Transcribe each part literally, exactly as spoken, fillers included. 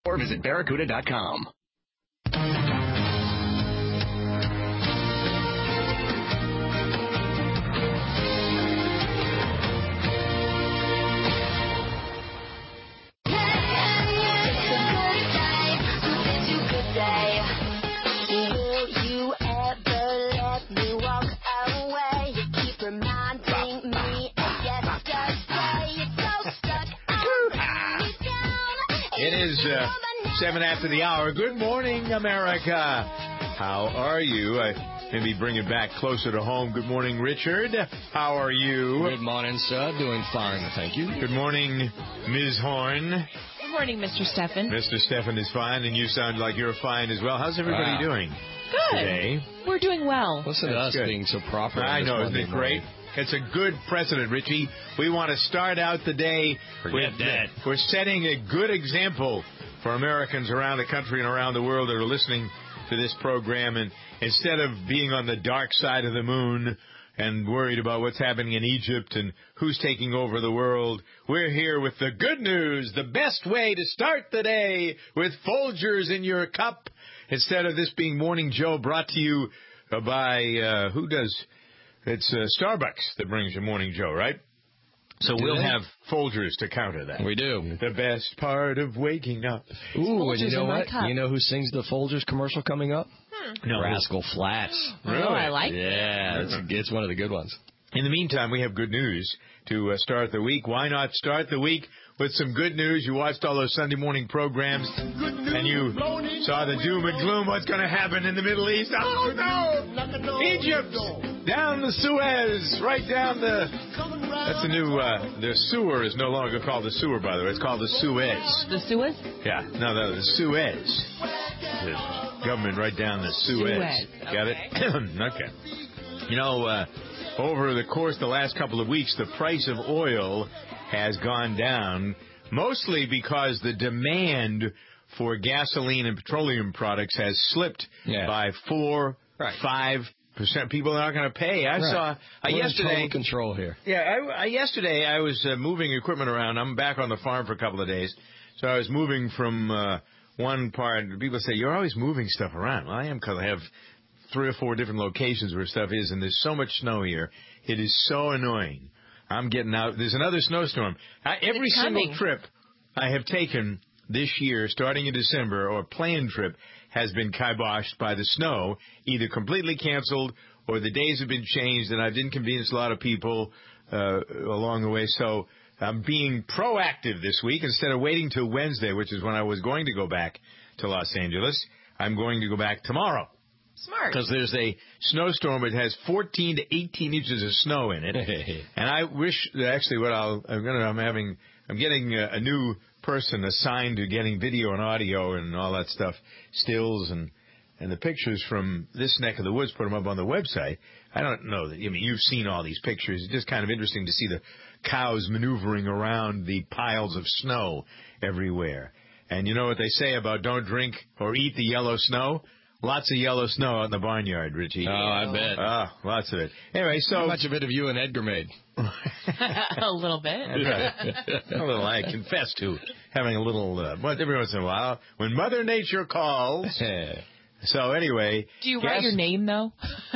or visit barracuda dot com. It is uh, seven after the hour. Good morning, America. How are you? I maybe bring it back closer to home. Good morning, Richard. How are you? Good morning, sir. Doing fine, thank you. Good morning, Miz Horn. Good morning, Mister Steffen. Mister Steffen is fine, and you sound like you're fine as well. How's everybody wow. doing Good. today? We're doing well. Listen to us good. being so proper. I know, isn't it great? Morning. It's a good precedent, Richie. We want to start out the day Forget with that. We're setting a good example for Americans around the country and around the world that are listening to this program. And instead of being on the dark side of the moon and worried about what's happening in Egypt and who's taking over the world, we're here with the good news, the best way to start the day with Folgers in your cup. Instead of this being Morning Joe brought to you by, uh, who does... It's uh, Starbucks that brings you Morning Joe, right? So do we'll they? have Folgers to counter that. We do. The best part of waking up. Ooh, and you know what? Cup. You know who sings the Folgers commercial coming up? Hmm. No. Rascal Flatts. Really? Oh, I like Yeah, it's, it's one of the good ones. In the meantime, we have good news to uh, start the week. Why not start the week with some good news? You watched all those Sunday morning programs, and you saw the doom and gloom. What's going to happen in the Middle East? Oh, no! Egypt! Down the Suez! Right down the... That's the new... Uh, the sewer is no longer called the sewer, by the way. It's called the Suez. The Suez? Yeah. No, no, the Suez. The government right down the Suez. Suez. Got Okay. it? Okay. You know... Uh, Over the course of the last couple of weeks, the price of oil has gone down, mostly because the demand for gasoline and petroleum products has slipped yeah. by four, right. five percent. People are not going to pay. I right. saw uh, yesterday. Total control here. Yeah, I, I, yesterday I was uh, moving equipment around. I'm back on the farm for a couple of days, so I was moving from uh, one part. People say you're always moving stuff around. Well, I am because I have three or four different locations where stuff is, and there's so much snow here. It is so annoying. I'm getting out. There's another snowstorm. I, every It's single coming. trip I have taken this year, starting in December, or planned trip, has been kiboshed by the snow, either completely canceled or the days have been changed, and I've inconvenienced a lot of people uh, along the way. So I'm being proactive this week. Instead of waiting till Wednesday, which is when I was going to go back to Los Angeles, I'm going to go back tomorrow. Smart. Because there's a snowstorm that has fourteen to eighteen inches of snow in it, and I wish actually what I'll I'm gonna I'm having I'm getting a, a new person assigned to getting video and audio and all that stuff, stills and and the pictures from this neck of the woods. Put them up on the website. I don't know that I mean you've seen all these pictures. It's just kind of interesting to see the cows maneuvering around the piles of snow everywhere. And you know what they say about don't drink or eat the yellow snow. Lots of yellow snow out in the barnyard, Richie. Oh, I bet. Ah, lots of it. Anyway, so... How much of it have you and Edgar made? A little bit. a little, I confess to having a little, uh, but every once in a while, when Mother Nature calls. So anyway... Do you guess, write your name, though?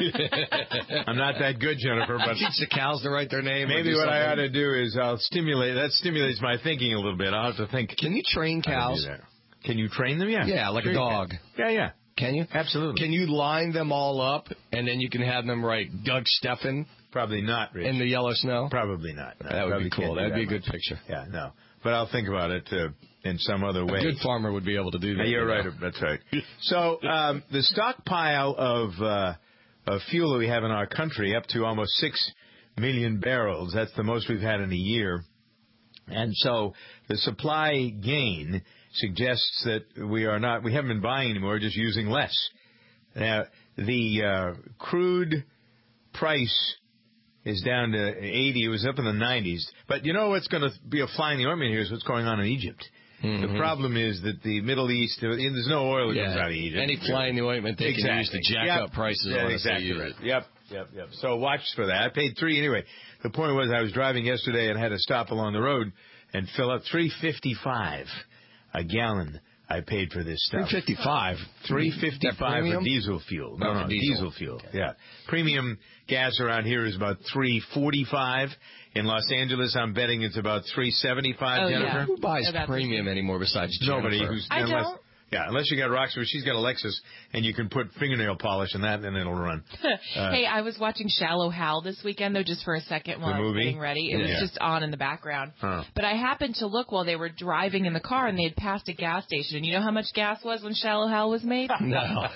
I'm not that good, Jennifer, but... Teach the cows to write their name. Maybe what something. I ought to do is I'll stimulate... That stimulates my thinking a little bit. I'll have to think... Can you train cows? Can you train them? Yeah. Yeah, like sure a dog. Yeah, yeah. Can you? Absolutely. Can you line them all up, and then you can have them write Doug Steffen? Probably not, Rich. In the yellow snow? Probably not. No, that would probably be cool. That would be a much. good picture. Yeah, no. But I'll think about it uh, in some other way. A good farmer would be able to do that. Yeah, you're you right. know? That's right. So um, the stockpile of, uh, of fuel that we have in our country, up to almost six million barrels. That's the most we've had in a year. And so the supply gain suggests that we are not, we haven't been buying anymore, just using less. Now, the uh, crude price is down to eighty. It was up in the nineties. But you know what's going to be a fly in the ointment here is what's going on in Egypt. Mm-hmm. The problem is that the Middle East, there's no oil that yeah. comes out of Egypt. Any fly in the ointment they exactly. can use to jack yep. up prices yeah, on exactly us. right. Yep, yep, yep. So watch for that. I paid three anyway. The point was I was driving yesterday and had to stop along the road and fill up three fifty-five a gallon I paid for this stuff. three fifty-five. three fifty-five for diesel fuel. No, Oh, no, for diesel, diesel. fuel. Okay. Yeah. Premium gas around here is about three forty-five. In Los Angeles, I'm betting it's about three seventy-five, Oh, yeah. Jennifer. Who buys About premium anymore besides Jennifer? Nobody who's I unless, don't. Yeah, unless you got Roxbury. She's got a Lexus, and you can put fingernail polish in that, and it'll run. Uh, Hey, I was watching Shallow Hal this weekend, though, just for a second while The I was movie? getting ready. It was Yeah. just on in the background. Huh. But I happened to look while they were driving in the car, and they had passed a gas station. And you know how much gas was when Shallow Hal was made? No.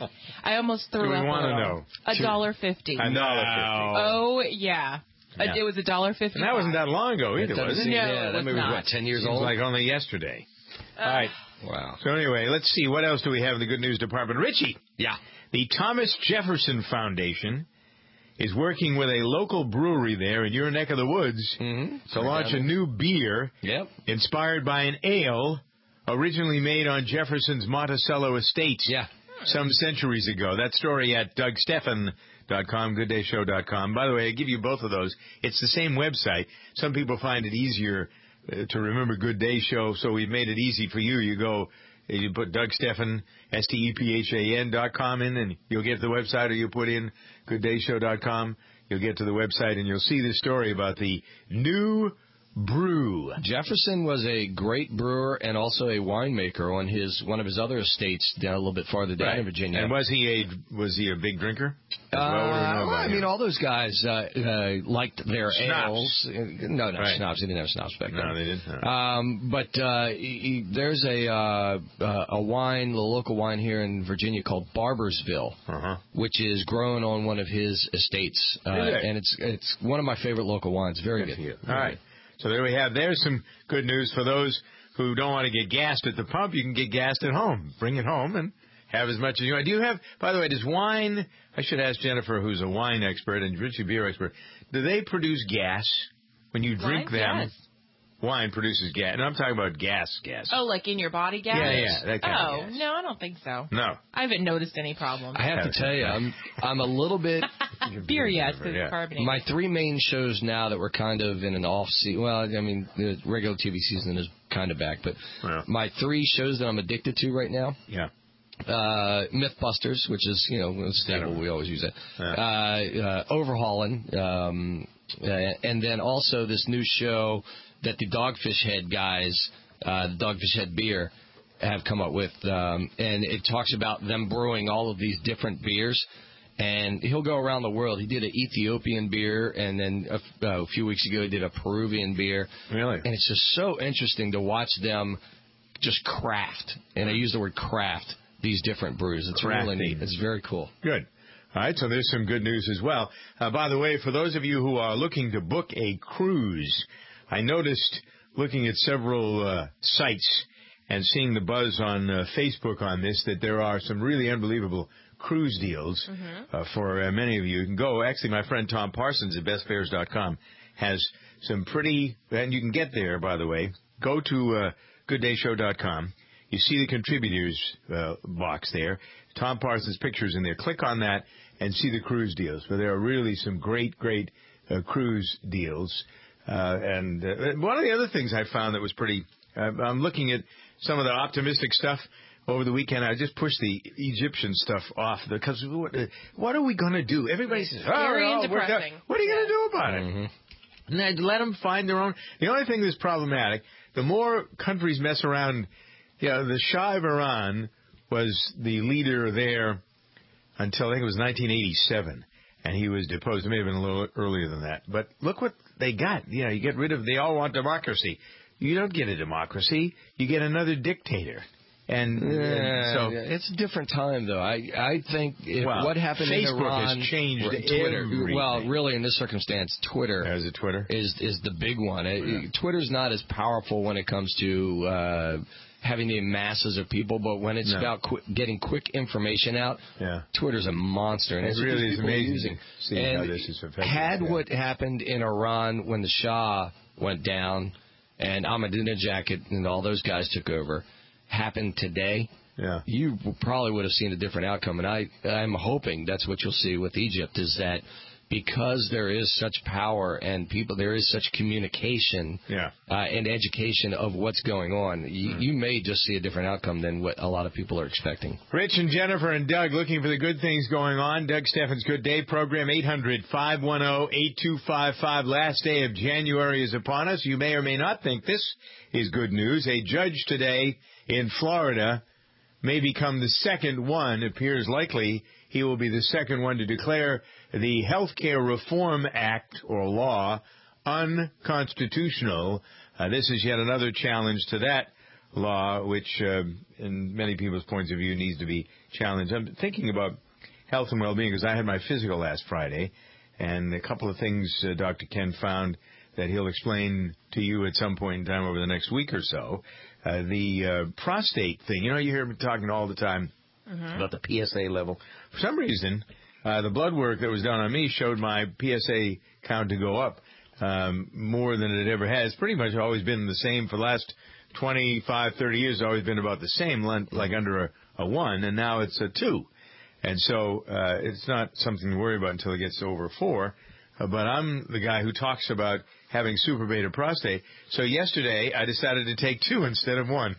I almost threw Do we up. wanna a little. know? A dollar fifty. A dollar fifty. Oh yeah. Uh, Yeah. It was a dollar fifty. And that wasn't that long ago either, It doesn't was it? seem- No, yeah, it that was movie was, not. what, ten years Seems old? like only yesterday. Uh, All right. Wow. So anyway, let's see. What else do we have in the good news department? Richie. Yeah. The Thomas Jefferson Foundation is working with a local brewery there in your neck of the woods Mm-hmm. to launch a new beer Yep. inspired by an ale originally made on Jefferson's Monticello estate Yeah. some centuries ago. That story at doug steffen dot com, good day show dot com. By the way, I give you both of those. It's the same website. Some people find it easier uh, to remember Good Day Show, so we've made it easy for you. You go, uh, you put Doug Steffen, S T E P H A N dot com in, and you'll get to the website, or you put in good day show dot com. You'll get to the website, and you'll see this story about the new brew. Jefferson was a great brewer and also a winemaker on his one of his other estates down a little bit farther down in Virginia. And was he a was he a big drinker? Uh, As well, what do we know well, about I him? mean, all those guys uh, uh, liked their Schnapps. ales. Uh, No, no, Right. schnapps. They didn't have schnapps back then. No, they didn't. No. Um, but uh, he, he- there's a uh, uh, a wine, a local wine here in Virginia called Barbersville, Uh-huh. which is grown on one of his estates, uh, Is it? and it's it's one of my favorite local wines. Very good. for you. All right. So there we have. There's some good news for those who don't want to get gassed at the pump. You can get gassed at home. Bring it home and have as much as you want. Do you have, by the way, does wine, I should ask Jennifer, who's a wine expert, and Richie, beer expert, do they produce gas when you drink Wine? them? Yes. Wine produces gas. And I'm talking about gas, gas. Oh, like in your body gas? Yeah, yeah, that kind of Oh, gas. no, I don't think so. No. I haven't noticed any problems. I have to tell you, I'm I'm a little bit. Beer, yes, because Yeah. it's carbonated. My three main shows now that we're kind of in an off season. Well, I mean, the regular T V season is kind of back, but Yeah. my three shows that I'm addicted to right now. Yeah. Uh, Mythbusters, which is, you know, it's stable. We always use it. Yeah. Uh, uh, Overhauling. Um, uh, and then also this new show that the Dogfish Head guys, uh, the Dogfish Head Beer, have come up with. Um, and it talks about them brewing all of these different beers. And he'll go around the world. He did an Ethiopian beer, and then a, f- uh, a few weeks ago he did a Peruvian beer. Really? And it's just so interesting to watch them just craft. And I use the word craft. These different brews. It's really Crafting. neat. It's very cool. Good. All right, so there's some good news as well. Uh, by the way, for those of you who are looking to book a cruise, I noticed looking at several uh, sites and seeing the buzz on uh, Facebook on this that there are some really unbelievable cruise deals Mm-hmm. uh, for uh, many of you. You can go. Actually, my friend Tom Parsons at best fares dot com has some pretty, and you can get there, by the way. Go to uh, good day show dot com. You see the contributors uh, box there. Tom Parsons' pictures in there. Click on that and see the cruise deals. But there are really some great, great uh, cruise deals. Uh, and uh, one of the other things I found that was pretty, uh, I'm looking at some of the optimistic stuff over the weekend. I just pushed the Egyptian stuff off because what, uh, what are we going to do? Everybody says, oh, Scary and oh, we're go- depressing. what are you going to do about it? Mm-hmm. And then let them find their own. The only thing that's problematic, the more countries mess around. Yeah, the Shah of Iran was the leader there until I think it was nineteen eighty-seven, and he was deposed. It may have been a little earlier than that. But look what they got. You know, you get rid of. They all want democracy. You don't get a democracy. You get another dictator. And, and Yeah, so it's a different time, though. I I think if Well, what happened Facebook in Iran, has changed Twitter. everything. Well, really, in this circumstance, Twitter as a Twitter. is is the big one. It, Twitter's not as powerful when it comes to uh, having the masses of people, but when it's No. about qu- getting quick information out, Yeah. Twitter's a monster, and It it's what really these is people are amazing using. to see and how this is affecting had us, yeah. what happened in Iran when the Shah went down and Ahmadinejad and all those guys took over happened today, Yeah. you probably would have seen a different outcome. And I, I'm hoping that's what you'll see with Egypt is that because there is such power and people, there is such communication yeah. uh, and education of what's going on, you, mm. you may just see a different outcome than what a lot of people are expecting. Rich and Jennifer and Doug looking for the good things going on. Doug Steffens' Good Day program, eight hundred, five one zero, eight two five five. Last day of January is upon us. You may or may not think this is good news. A judge today in Florida may become the second one. It appears likely he will be the second one to declare the Health Care Reform Act or law unconstitutional. Uh, this is yet another challenge to that law, which, uh, in many people's points of view, needs to be challenged. I'm thinking about health and well-being because I had my physical last Friday, and a couple of things uh, Doctor Ken found that he'll explain to you at some point in time over the next week or so. Uh, the uh, prostate thing, you know, you hear me talking all the time mm-hmm. about the P S A level. For some reason, uh, the blood work that was done on me showed my P S A count to go up um, more than it ever has. Pretty much always been the same for the last twenty-five, thirty years. It's always been about the same, like under a, a one, and now it's a two. And so uh, it's not something to worry about until it gets to over four. Uh, but I'm the guy who talks about having super beta prostate. So yesterday I decided to take two instead of one.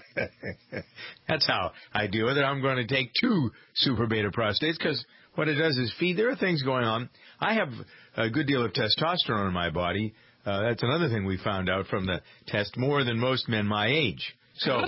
That's how I deal with it. I'm going to take two super beta prostates because what it does is feed. There are things going on. I have a good deal of testosterone in my body. Uh, that's another thing we found out from the test, more than most men my age. So,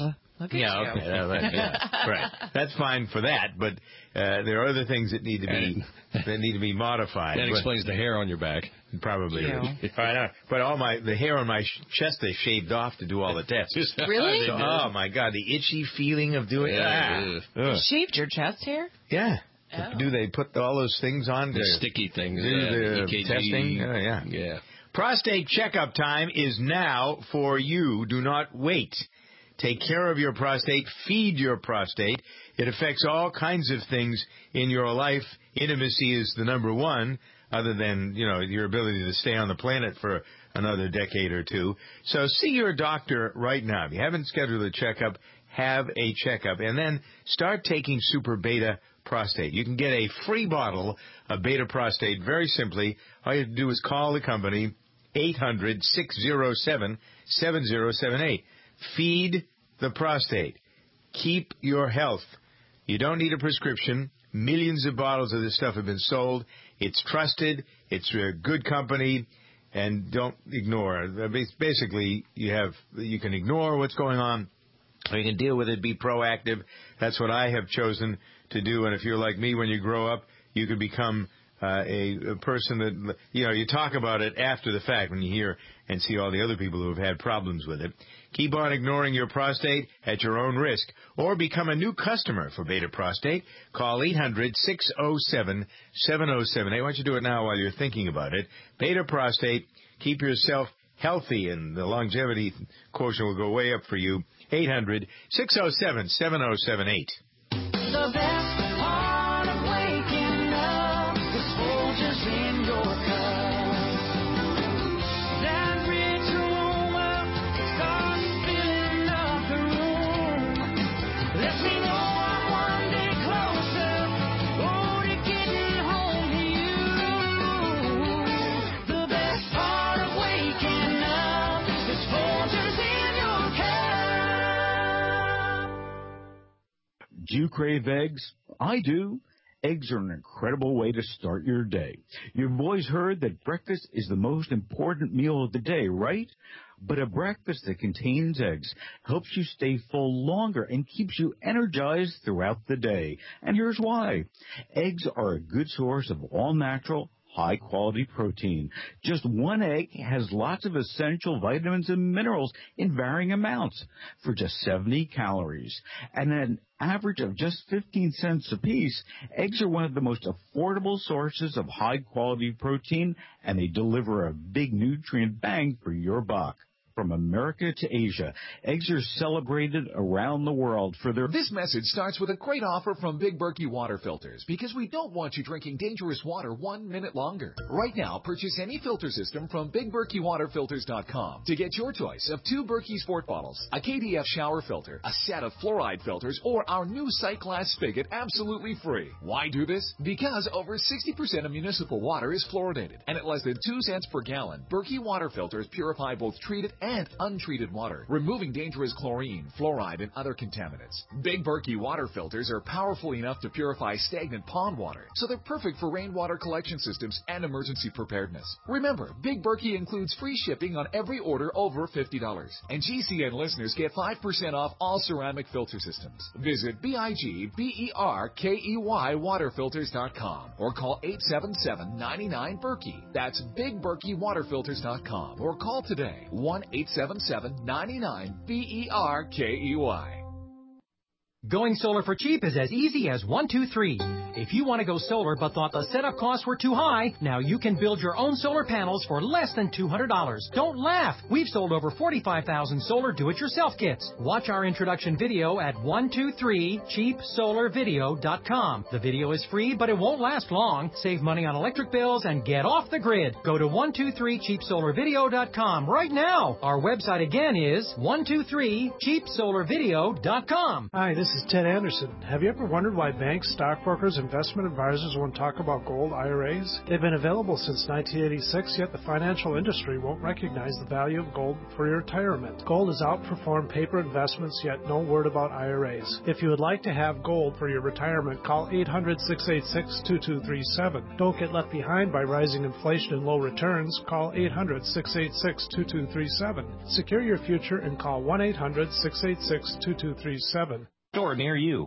yeah, okay, that, yeah, right. That's fine for that, but uh, there are other things that need to be that need to be modified. That but, explains the hair on your back. Probably. Yeah. I know. But all my the hair on my sh- chest they shaved off to do all the tests. Really? So, oh my God, the itchy feeling of doing yeah, ah. You shaved your chest hair? Yeah. Oh. Do they put all those things on? The to sticky things. Do Yeah, the the E K G. testing? Oh, yeah. Yeah. Prostate checkup time is now for you. Do not wait. Take care of your prostate. Feed your prostate. It affects all kinds of things in your life. Intimacy is the number one, other than, you know, your ability to stay on the planet for another decade or two. So see your doctor right now. If you haven't scheduled a checkup, have a checkup. And then start taking Super Beta Prostate. You can get a free bottle of Beta Prostate very simply. All you have to do is call the company, eight hundred, six oh seven, seven oh seven eight. Feed the prostate. Keep your health. You don't need a prescription. Millions of bottles of this stuff have been sold. It's trusted. It's a good company. And don't ignore. Basically, you have you can ignore what's going on. Or you can deal with it, be proactive. That's what I have chosen to do. And if you're like me, when you grow up, you could become uh, a, a person that, you know, you talk about it after the fact when you hear and see all the other people who have had problems with it. Keep on ignoring your prostate at your own risk. Or become a new customer for Beta Prostate. Call eight hundred, six oh seven, seven oh seven eight. Why don't you do it now while you're thinking about it? Beta Prostate. Keep yourself healthy, and the longevity quotient will go way up for you. eight hundred, six oh seven, seven oh seven eight. The best part of waking up, the Folgers in your cup. That rich aroma starts filling up the room. Lets me know I'm one day closer, oh, to getting home to you. The best part of waking up is Folgers in your cup. Do you crave eggs? I do. Eggs are an incredible way to start your day. You've always heard that breakfast is the most important meal of the day, right? But a breakfast that contains eggs helps you stay full longer and keeps you energized throughout the day. And here's why. Eggs are a good source of all-natural, high-quality protein. Just one egg has lots of essential vitamins and minerals in varying amounts for just seventy calories. And an average of just fifteen cents apiece, eggs are one of the most affordable sources of high-quality protein, and they deliver a big nutrient bang for your buck. From America to Asia, eggs are celebrated around the world for their... This message starts with a great offer from Big Berkey Water Filters, because we don't want you drinking dangerous water one minute longer. Right now, purchase any filter system from Big Berkey Water Filters dot com to get your choice of two Berkey Sport bottles, a K D F shower filter, a set of fluoride filters, or our new sight glass spigot absolutely free. Why do this? Because over sixty percent of municipal water is fluoridated, and at less than two cents per gallon, Berkey Water Filters purify both treated and untreated water, removing dangerous chlorine, fluoride, and other contaminants. Big Berkey water filters are powerful enough to purify stagnant pond water, so they're perfect for rainwater collection systems and emergency preparedness. Remember, Big Berkey includes free shipping on every order over fifty dollars. And G C N listeners get five percent off all ceramic filter systems. Visit B I G B E R K E Y water filters dot com or call eight seven seven, nine nine, Berkey. That's Big Berkey water filters dot com or call today, one eight seven seven, nine nine, B E R K E Y. Going solar for cheap is as easy as one, two, three. If you want to go solar but thought the setup costs were too high, now you can build your own solar panels for less than two hundred dollars. Don't laugh. We've sold over forty-five thousand solar do-it-yourself kits. Watch our introduction video at one two three cheap solar video dot com. The video is free, but it won't last long. Save money on electric bills and get off the grid. Go to one two three cheap solar video dot com right now. Our website again is one two three cheap solar video dot com. Hi, this is Ted Anderson. Have you ever wondered why banks, stockbrokers, investment advisors won't talk about gold I R As? They've been available since nineteen eighty-six, yet the financial industry won't recognize the value of gold for your retirement. Gold has outperformed paper investments, yet no word about I R As. If you would like to have gold for your retirement, call eight hundred, six eight six, two two three seven. Don't get left behind by rising inflation and low returns. Call eight hundred, six eight six, two two three seven. Secure your future and call one eight hundred, six eight six, two two three seven. Store near you.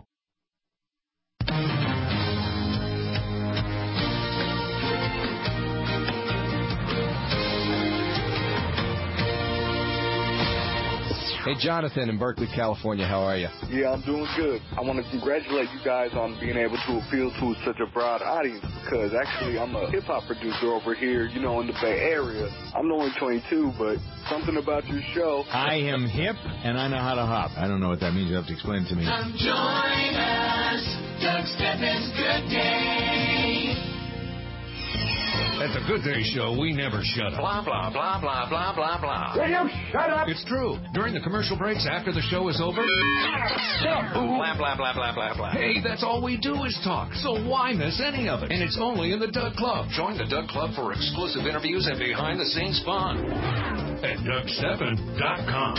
Hey, Jonathan in Berkeley, California. How are you? Yeah, I'm doing good. I want to congratulate you guys on being able to appeal to such a broad audience, because actually I'm a hip-hop producer over here, you know, in the Bay Area. I'm only twenty-two, but something about your show. I am hip, and I know how to hop. I don't know what that means. You'll have to explain it to me. Come join us, Doug Steffens Good Day. At the Good Day Show, we never shut up. Blah, blah, blah, blah, blah, blah, blah. Will you shut up? It's true. During the commercial breaks after the show is over, shut up. Blah, blah, blah, blah, blah, blah. Hey, that's all we do is talk, so why miss any of it? And it's only in the Doug Club. Join the Doug Club for exclusive interviews and behind-the-scenes fun. At Doug Steffens dot com.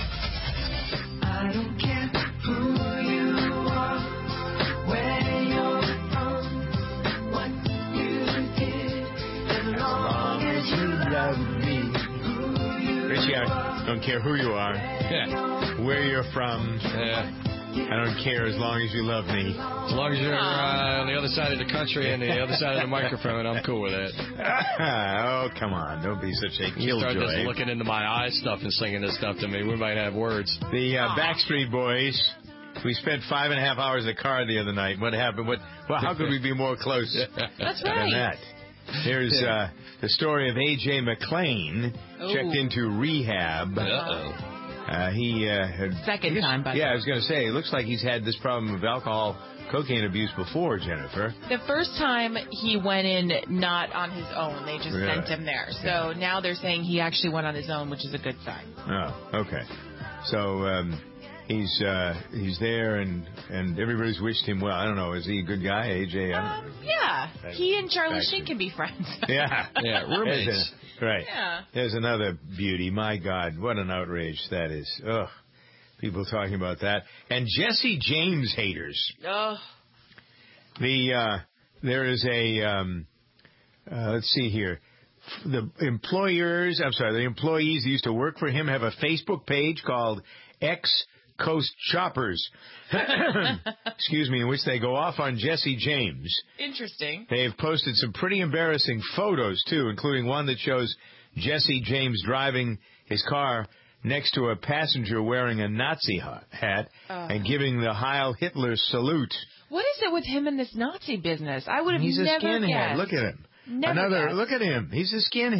I don't care who you are, where you're from, what you did, as long as you love me. Richie, I don't care who you are, yeah. where you're from. Yeah. I don't care as long as you love me. As long as you're uh, on the other side of the country and the other side of the microphone, I'm cool with it. Oh, come on. Don't be such a You start killjoy. just looking into my eyes stuff and singing this stuff to me. We might have words. The uh, Backstreet Boys. We spent five and a half hours in the car the other night. What happened? What? Well, how could we be more close That's than right. that? Here's uh, the story of A J McClain. Ooh. Checked into rehab. Uh-oh. Uh, he uh, had, Second guess, time, by the Yeah, way. I was going to say, it looks like he's had this problem of alcohol, cocaine abuse before, Jennifer. The first time he went in not on his own. They just Really? sent him there. So now they're saying he actually went on his own, which is a good sign. Oh, okay. So um, he's uh, he's there, and, and everybody's wished him well. I don't know. Is he a good guy, A J? I don't Um, know. yeah. He and Charlie Backstreet. Sheen can be friends. Yeah. Yeah, roommates. There's a- right. Yeah. There's another beauty. My God, what an outrage that is. Ugh. People talking about that. And Jesse James haters. Oh. The uh, there is a um, uh, let's see here. The employers, I'm sorry, the employees that used to work for him have a Facebook page called X Coast Choppers. Excuse me, in which they go off on Jesse James. Interesting. They have posted some pretty embarrassing photos too, including one that shows Jesse James driving his car next to a passenger wearing a Nazi hat uh. and giving the Heil Hitler salute. What is it with him and this Nazi business? I would have He's never a skinhead. guessed. Look at him. Never Another. guessed. Look at him. He's a skinhead.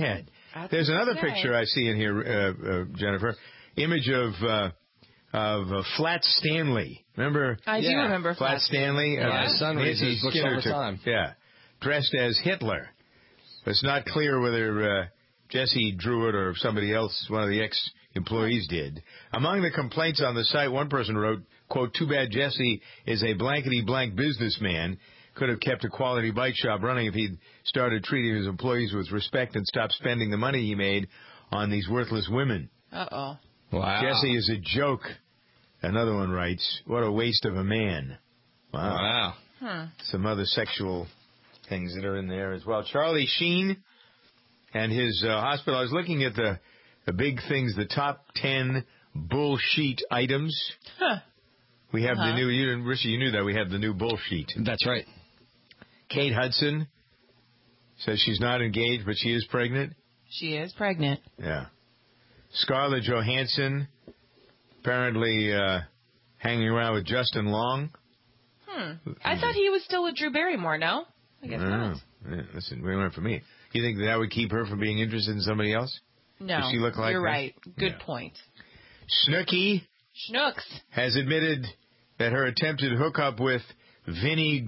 That's There's another okay. picture I see in here, uh, uh, Jennifer. Image of uh, of uh, Flat Stanley. Remember? I do Yeah. remember Flat Flat Stanley. Yeah, Uh, my son reads Nancy his books Skinner all the took- time. Yeah, dressed as Hitler. It's not clear whether uh, Jesse drew it or if somebody else, one of the ex-employees, did. Among the complaints on the site, one person wrote, quote, "Too bad Jesse is a blankety-blank businessman. Could have kept a quality bike shop running if he'd started treating his employees with respect and stopped spending the money he made on these worthless women." Uh-oh. Wow. Jesse is a joke. Another one writes, "What a waste of a man." Wow. Wow. Huh. Some other sexual things that are in there as well. Charlie Sheen and his uh, hospital. I was looking at the, the big things, the top ten bullshit items. Huh. We have Uh-huh. the new, you didn't, Richie, you knew that. We have the new bullshit. That's right. Kate Hudson says she's not engaged, but she is pregnant. She is pregnant. Yeah. Scarlett Johansson apparently uh, hanging around with Justin Long. Hmm. I thought he was still with Drew Barrymore, no? I guess I don't not. know. Yeah, listen, we went for me. You think that would keep her from being interested in somebody else? No. Does she look like You're that? right. Good Yeah. point. Snooki Schnooks. has admitted that her attempted hookup with Vinny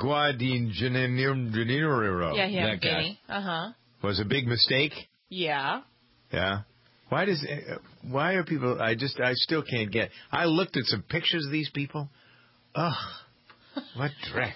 Guadagnino Yeah, yeah, That guy. Vinny. Uh-huh. was a big mistake. Yeah. Yeah. Why does? Uh, why are people? I just. I still can't get. I looked at some pictures of these people. Ugh. What dreck.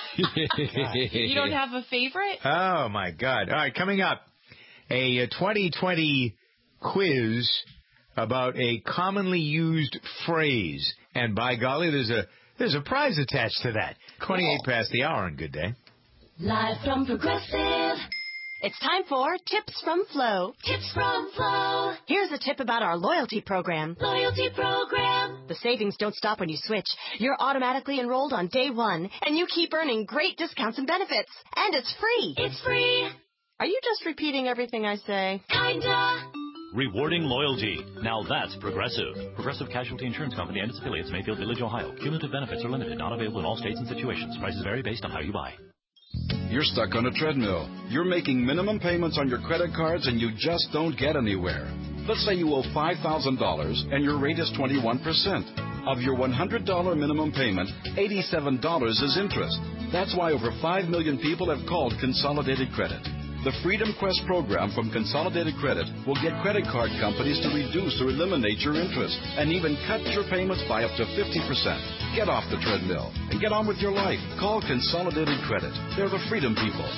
You don't have a favorite? Oh my God! All right, coming up, a uh, twenty twenty quiz about a commonly used phrase, and by golly, there's a there's a prize attached to that. Twenty-eight past the hour on Good Day. Live from Progressive. It's time for Tips from Flo. Tips from Flo. Here's a tip about our loyalty program. Loyalty program. The savings don't stop when you switch. You're automatically enrolled on day one, and you keep earning great discounts and benefits. And it's free. It's free. Are you just repeating everything I say? Kinda. Rewarding loyalty. Now that's Progressive. Progressive Casualty Insurance Company and its affiliates, Mayfield Village, Ohio. Cumulative benefits are limited, not available in all states and situations. Prices vary based on how you buy. You're stuck on a treadmill. You're making minimum payments on your credit cards and you just don't get anywhere. Let's say you owe five thousand dollars and your rate is twenty-one percent. Of your one hundred dollars minimum payment, eighty-seven dollars is interest. That's why over five million people have called Consolidated Credit. The Freedom Quest program from Consolidated Credit will get credit card companies to reduce or eliminate your interest and even cut your payments by up to fifty percent. Get off the treadmill and get on with your life. Call Consolidated Credit. They're the freedom people.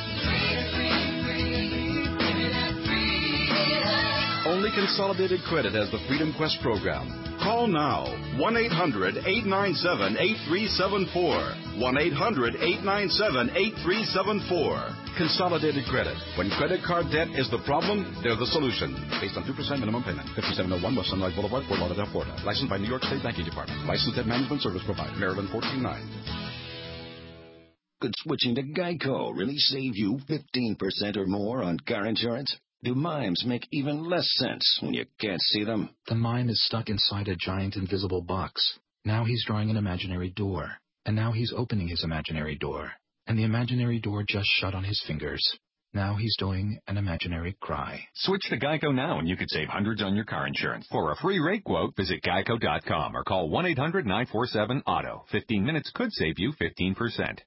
Only Consolidated Credit has the Freedom Quest program. Call now. one eight hundred, eight nine seven, eight three seven four. one eight hundred, eight nine seven, eight three seven four. Consolidated Credit. When credit card debt is the problem, they're the solution. Based on two percent minimum payment. fifty-seven oh one West Sunlight Boulevard, Fort Lauderdale, Florida. Licensed by New York State Banking Department. Licensed Debt Management Service Provider. Maryland fourteen nine. Could switching to Geico really save you fifteen percent or more on car insurance? Do mimes make even less sense when you can't see them? The mime is stuck inside a giant invisible box. Now he's drawing an imaginary door. And now he's opening his imaginary door. And the imaginary door just shut on his fingers. Now he's doing an imaginary cry. Switch to Geico now and you could save hundreds on your car insurance. For a free rate quote, visit geico dot com or call one eight hundred, nine four seven, auto. fifteen minutes could save you fifteen percent.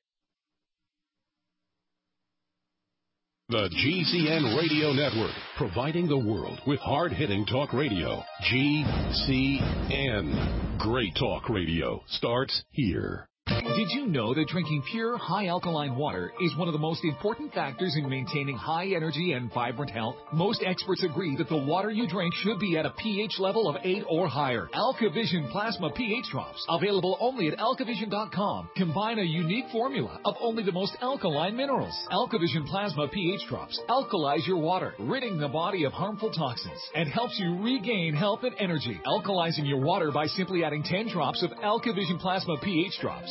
The G C N Radio Network, providing the world with hard-hitting talk radio. G C N. Great talk radio starts here. Did you know that drinking pure, high alkaline water is one of the most important factors in maintaining high energy and vibrant health? Most experts agree that the water you drink should be at a pH level of eight or higher. AlkaVision Plasma pH Drops, available only at alkavision dot com, combine a unique formula of only the most alkaline minerals. AlkaVision Plasma pH Drops alkalize your water, ridding the body of harmful toxins, and helps you regain health and energy. Alkalizing your water by simply adding ten drops of AlkaVision Plasma pH Drops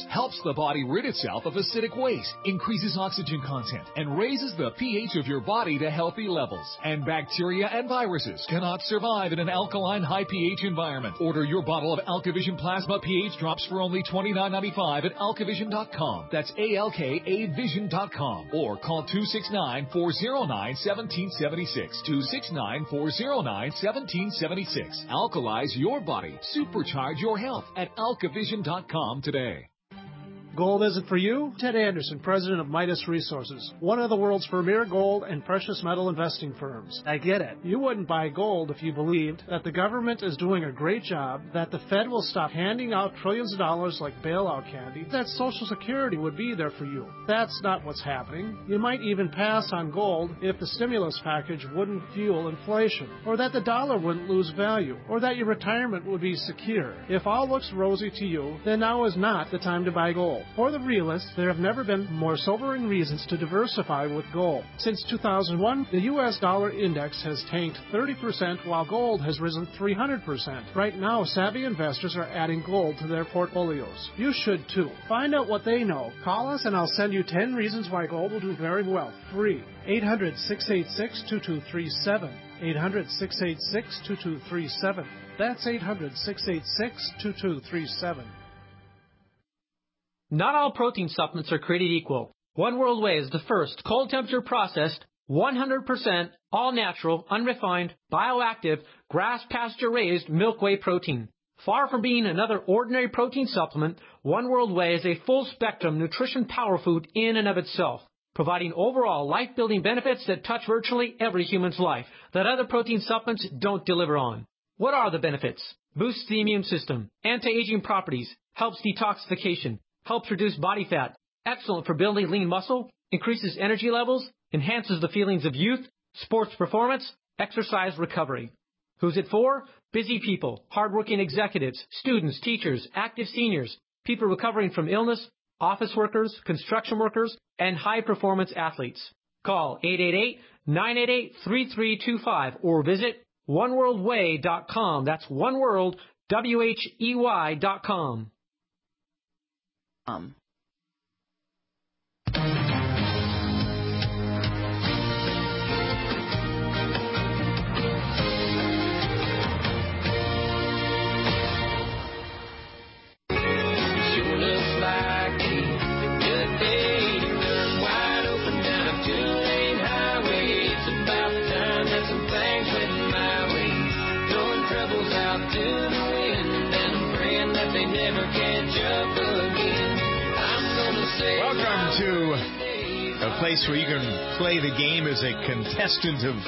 helps the body rid itself of acidic waste, increases oxygen content, and raises the pH of your body to healthy levels. And bacteria and viruses cannot survive in an alkaline high pH environment. Order your bottle of AlkaVision Plasma pH drops for only twenty-nine ninety-five at alkavision dot com. That's A L K A vision dot com. Or call two six nine, four oh nine, one seven seven six. two six nine, four oh nine, one seven seven six. Alkalize your body. Supercharge your health at alkavision dot com today. Gold isn't for you? Ted Anderson, president of Midas Resources, one of the world's premier gold and precious metal investing firms. I get it. You wouldn't buy gold if you believed that the government is doing a great job, that the Fed will stop handing out trillions of dollars like bailout candy, that Social Security would be there for you. That's not what's happening. You might even pass on gold if the stimulus package wouldn't fuel inflation, or that the dollar wouldn't lose value, or that your retirement would be secure. If all looks rosy to you, then now is not the time to buy gold. For the realist, there have never been more sobering reasons to diversify with gold. Since two thousand one, the U S dollar index has tanked thirty percent while gold has risen three hundred percent. Right now, savvy investors are adding gold to their portfolios. You should too. Find out what they know. Call us and I'll send you ten reasons why gold will do very well. Free. eight hundred, six eight six, two two three seven. eight hundred, six eight six, two two three seven. That's eight hundred, six eight six, two two three seven. Not all protein supplements are created equal. One World Whey is the first cold temperature processed, one hundred percent all natural, unrefined, bioactive, grass pasture raised milk whey protein. Far from being another ordinary protein supplement, One World Whey is a full spectrum nutrition power food in and of itself, providing overall life building benefits that touch virtually every human's life that other protein supplements don't deliver on. What are the benefits? Boosts the immune system, anti-aging properties, helps detoxification, helps reduce body fat, excellent for building lean muscle, increases energy levels, enhances the feelings of youth, sports performance, exercise recovery. Who's it for? Busy people, hardworking executives, students, teachers, active seniors, people recovering from illness, office workers, construction workers, and high-performance athletes. Call eight eight eight, nine eight eight, three three two five or visit one world whey dot com. That's oneworld, W H E Y dot com. Um. Welcome to a place where you can play the game as a contestant of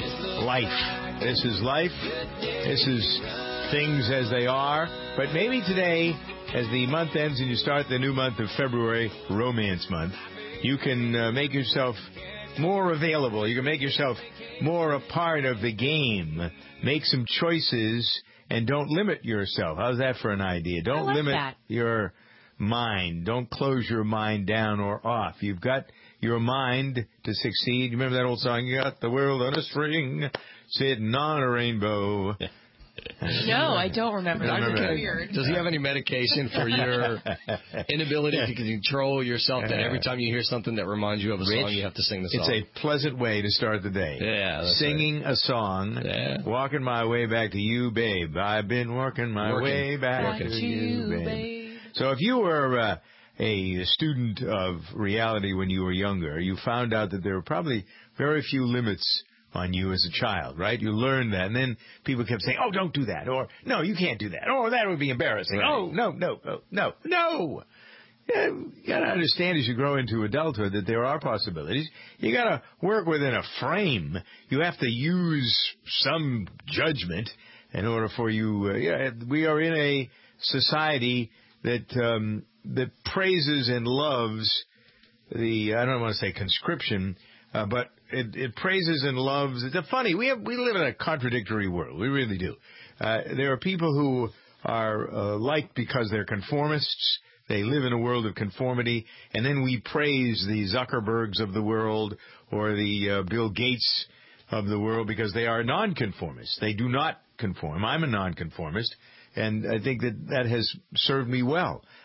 life. This is life. This is things as they are. But maybe today, as the month ends and you start the new month of February, Romance Month, you can uh, make yourself more available. You can make yourself more a part of the game. Make some choices and don't limit yourself. How's that for an idea? Don't like limit that. your mind. Don't close your mind down or off. You've got your mind to succeed. You remember that old song, you got the world on a string, sitting on a rainbow. No, I don't remember. That's remember weird. Does he have any medication for your inability to control yourself that every time you hear something that reminds you of a Rich, song, you have to sing the song? It's a pleasant way to start the day. Yeah, that's Singing right. a song, Yeah. walking my way back to you, babe. I've been working my Working. way back Working. to you, babe. So if you were uh, a student of reality when you were younger, you found out that there were probably very few limits on you as a child, right? You learned that, and then people kept saying, oh, don't do that, or no, you can't do that, or that would be embarrassing. Right. Oh, no, no, no, no, no. Yeah, you got to understand as you grow into adulthood that there are possibilities. You got to work within a frame. You have to use some judgment in order for you. Uh, yeah, we are in a society that um, that praises and loves the, I don't want to say conscription, uh, but it, it praises and loves. It's funny. We have we live in a contradictory world. We really do. Uh, there are people who are uh, liked because they're conformists. They live in a world of conformity, and then we praise the Zuckerbergs of the world or the uh, Bill Gates of the world because they are nonconformists. They do not conform. I'm a nonconformist. And I think that that has served me well.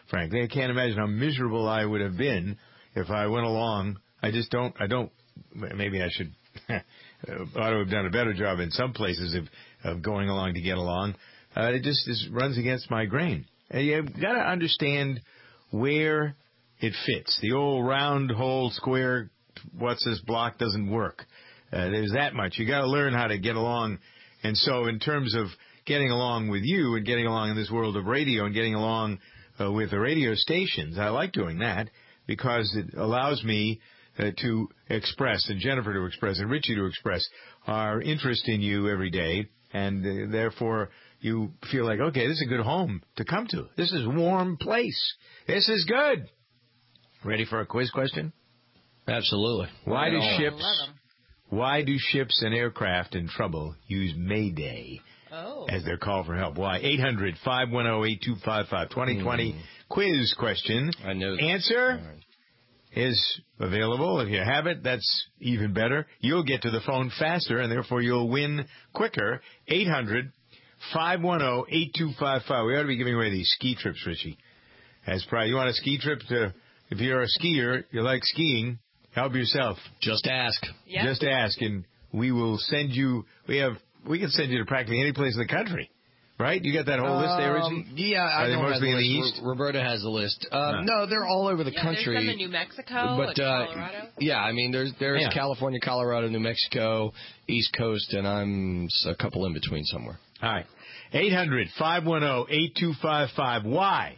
frankly. I can't imagine how miserable I would have been if I went along. I just don't, I don't, maybe I should, ought to have done a better job in some places of, of going along to get along. Uh, it just, just runs against my grain. And you've got to understand where it fits. The old round hole square, what's this block doesn't work. Uh, there's that much. You got to learn how to get along. And so in terms of getting along with you and getting along in this world of radio and getting along uh, with the radio stations, I like doing that because it allows me uh, to express, and Jennifer to express, and Richie to express our interest in you every day. And uh, therefore, you feel like, okay, this is a good home to come to. This is a warm place. This is good. Ready for a quiz question? Absolutely. Why do ships... Why do ships and aircraft in trouble use Mayday oh. as their call for help? Why? eight hundred, five one zero, eight two five five, twenty twenty mm. quiz question. I know that. Answer right. is available. If you have it, that's even better. You'll get to the phone faster, and therefore you'll win quicker. eight hundred, five one zero, eight two five five. We ought to be giving away these ski trips, Richie. As probably, you want a ski trip to, if you're a skier, you like skiing, help yourself. Just ask. Yep. Just ask, and we will send you. We have. We can send you to practically any place in the country, right? You got that whole um, list there, Richie? Yeah, I Are they don't mostly have the in the list. east? Roberta has the list. Um, no. no, they're all over the yeah, country. There's some in New Mexico, but like uh, Colorado. Yeah, I mean, there's there's yeah. California, Colorado, New Mexico, East Coast, and I'm a couple in between somewhere. All right, eight hundred, five one zero, eight two five five. Why?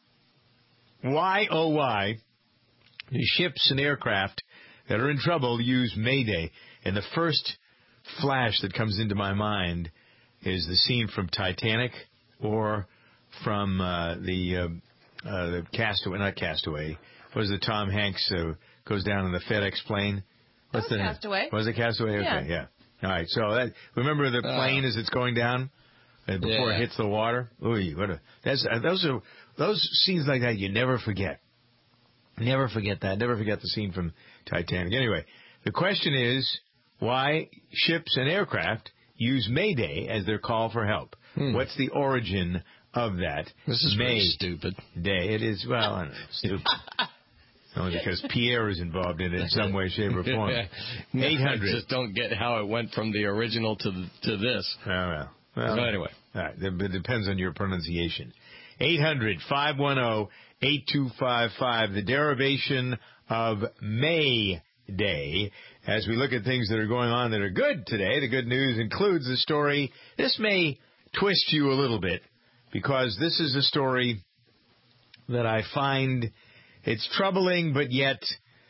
Why? Oh, why? Do ships and aircraft that are in trouble use Mayday? And the first flash that comes into my mind is the scene from Titanic or from uh, the uh, uh, the Castaway, not Castaway. What was it? Tom Hanks uh, goes down in the FedEx plane. What's that was the Castaway. Was it Castaway? Okay, yeah. yeah. All right. So that, remember the plane uh, as it's going down uh, before yeah. it hits the water. Ooh, what a that's uh, those are those scenes like that you never forget. Never forget that. Never forget the scene from Titanic. Anyway, the question is why ships and aircraft use Mayday as their call for help. Hmm. What's the origin of that? This is May really stupid. Day. It is, well, I don't know, stupid. Only because Pierre is involved in it in some way, shape, or form. eight hundred. I just don't get how it went from the original to the, to this. Oh, well. well so anyway. All right. It depends on your pronunciation. eight hundred, five one zero, eight two five five. The derivation of May Day. As we look at things that are going on that are good today, the good news includes the story. This may twist you a little bit because this is a story that I find it's troubling, but yet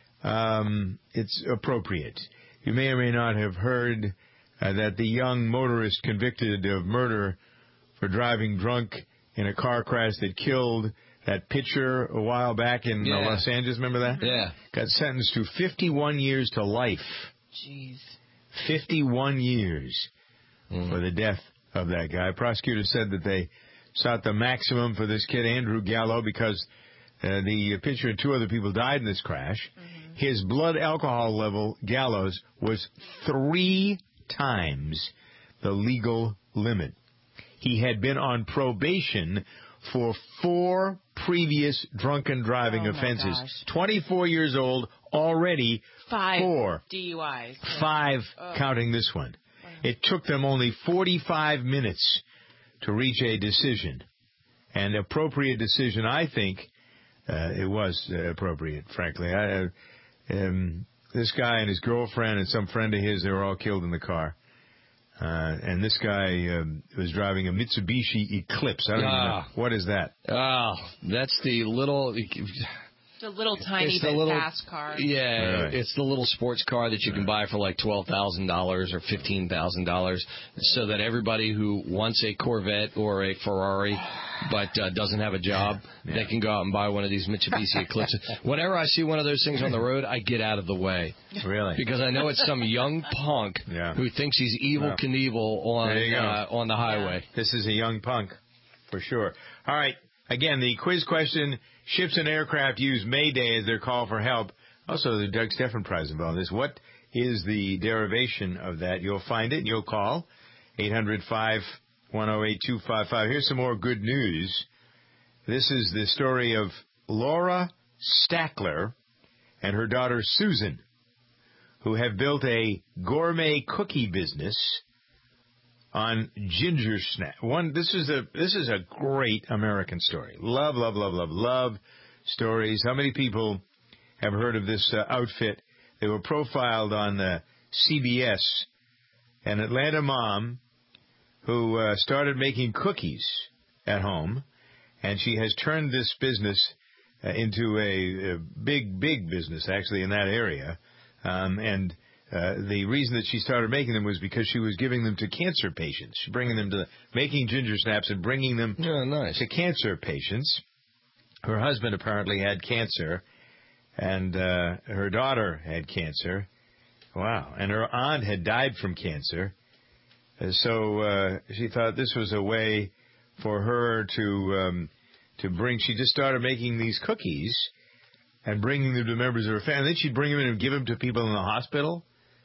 um, it's appropriate. You may or may not have heard uh, that the young motorist convicted of murder for driving drunk in a car crash that killed that pitcher a while back in yeah. uh, Los Angeles, remember that? Yeah. Got sentenced to fifty-one years to life. Jeez. fifty-one years mm. for the death of that guy. Prosecutors said that they sought the maximum for this kid, Andrew Gallo, because uh, the pitcher and two other people died in this crash. Mm-hmm. His blood alcohol level, Gallo's, was three times the legal limit. He had been on probation for four previous drunken driving oh offenses. Gosh. twenty-four years old, already Five four. D U Is. Five, oh. counting this one. Wow. It took them only forty-five minutes to reach a decision. An appropriate decision, I think. Uh, it was uh, appropriate, frankly. I, uh, um, this guy and his girlfriend and some friend of his, they were all killed in the car. Uh, and this guy um, was driving a Mitsubishi Eclipse. I don't ah. even know. What is that? Oh, that's the little... It's a little tiny it's bit little, fast car. Yeah, right. It's the little sports car that you can buy for like twelve thousand dollars or fifteen thousand dollars so that everybody who wants a Corvette or a Ferrari but uh, doesn't have a job, yeah. they can go out and buy one of these Mitsubishi Eclipses. Whenever I see one of those things on the road, I get out of the way. Really? Because I know it's some young punk yeah. who thinks he's Evel well, Knievel on, uh, on the highway. Yeah. This is a young punk, for sure. All right. Again, the quiz question, ships and aircraft use Mayday as their call for help. Also, the Doug Steffen Prize involved in this. What is the derivation of that? You'll find it and you'll call eight hundred, five one zero, eight two five five. Here's some more good news. This is the story of Laura Stackler and her daughter Susan, who have built a gourmet cookie business on ginger snap. One, this is a this is a great American story. Love, love, love, love, love stories. How many people have heard of this uh, outfit? They were profiled on uh, C B S. An Atlanta mom who uh, started making cookies at home, and she has turned this business uh, into a, a big, big business, actually, in that area. Um, and uh, the reason that she started making them was because she was giving them to cancer patients. She's bringing them to making ginger snaps and bringing them yeah, nice. to cancer patients. Her husband apparently had cancer, and uh, her daughter had cancer. Wow. And her aunt had died from cancer. Uh, so uh, she thought this was a way for her to um, to bring. She just started making these cookies and bringing them to members of her family. And then she'd bring them in and give them to people in the hospital.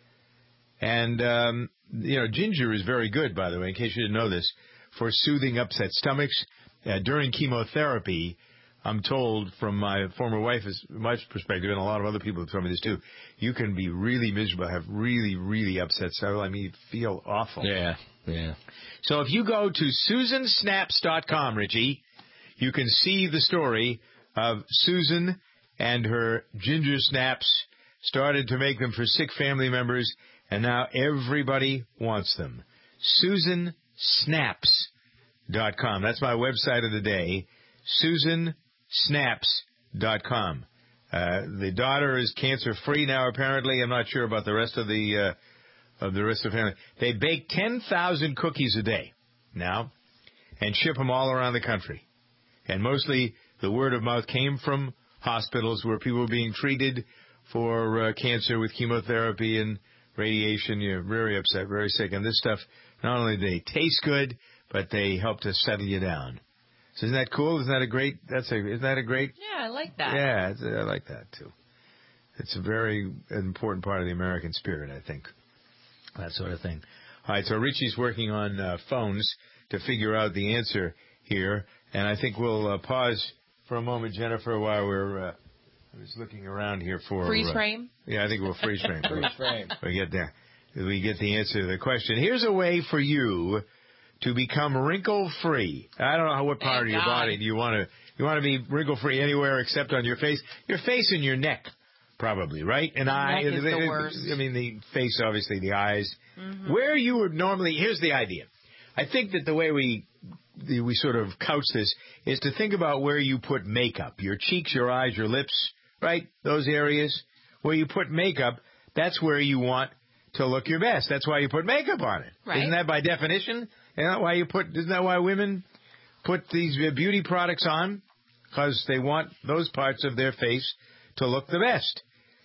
And, um, you know, ginger is very good, by the way, in case you didn't know this, for soothing upset stomachs. Uh, during chemotherapy, I'm told from my former wife's, wife's perspective, and a lot of other people have told me this too, you can be really miserable, have really, really upset stomach. I mean, you feel awful. Yeah, yeah. So if you go to susan snaps dot com, Richie, you can see the story of Susan and her ginger snaps. Started to make them for sick family members, and now everybody wants them. susan snaps dot com. That's my website of the day. susan snaps dot com. Uh, the daughter is cancer-free now, apparently. I'm not sure about the rest of the uh, of the rest of the family. They bake ten thousand cookies a day now and ship them all around the country. And mostly the word of mouth came from hospitals where people were being treated for uh, cancer with chemotherapy and radiation. You're very upset, very sick. And this stuff, not only do they taste good, but they help to settle you down. So isn't that cool? Isn't that a great, that's a, isn't that a great? Yeah, I like that. Yeah, it's, I like that too. It's a very important part of the American spirit, I think. That sort of thing. All right, so Richie's working on uh, phones to figure out the answer here. And I think we'll uh, pause for a moment, Jennifer, while we're, uh, I was looking around here for... Freeze uh, frame? Yeah, I think we'll freeze frame. Freeze frame. We get there. We get the answer to the question. Here's a way for you to become wrinkle-free. I don't know how, what part Thank of your God. body do you want to... You want to be wrinkle-free anywhere except on your face? Your face and your neck, probably, right? And The eye. neck is the worst. I mean, the face, obviously, the eyes. Mm-hmm. Where you would normally... Here's the idea. I think that the way we... The, we sort of couch this is to think about where you put makeup. Your cheeks, your eyes, your lips, right? Those areas where you put makeup, that's where you want to look your best. That's why you put makeup on it. Right. Isn't that by definition? Isn't that why you put? Isn't that why women put these beauty products on? Because they want those parts of their face to look the best.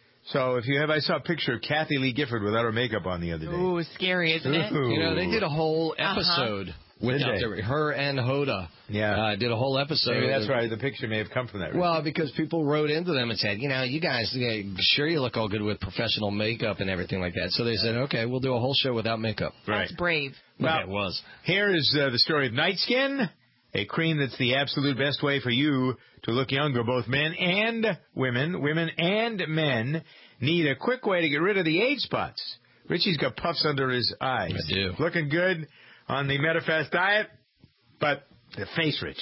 So if you have, I saw a picture of Kathy Lee Gifford without her makeup on the other day. Ooh, scary, isn't it? Ooh. You know, they did a whole Uh-huh. episode without Did the, her and Hoda. Yeah, uh, did a whole episode. Maybe that's right. The picture may have come from that. Well, because people wrote into them and said, you know, you guys, yeah, sure you look all good with professional makeup and everything like that. So they said, okay, we'll do a whole show without makeup. Right. That's brave. Well, yeah, it was. Here is uh, the story of Night Skin, a cream that's the absolute best way for you to look younger. Both men and women, women and men, need a quick way to get rid of the age spots. Richie's got puffs under his eyes. I do. Looking good on the Metafast diet, but the face, Rich.